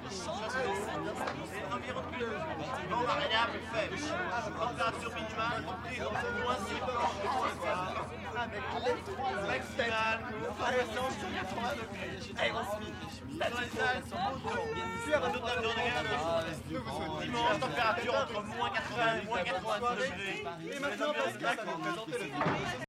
Non, variable faible. Température minimale comprise entre moins 6 maximale, présence sur 80 degrés. Dimanche, température entre moins 80 et moins 90 degrés. Et maintenant, Pascal va nous présenter le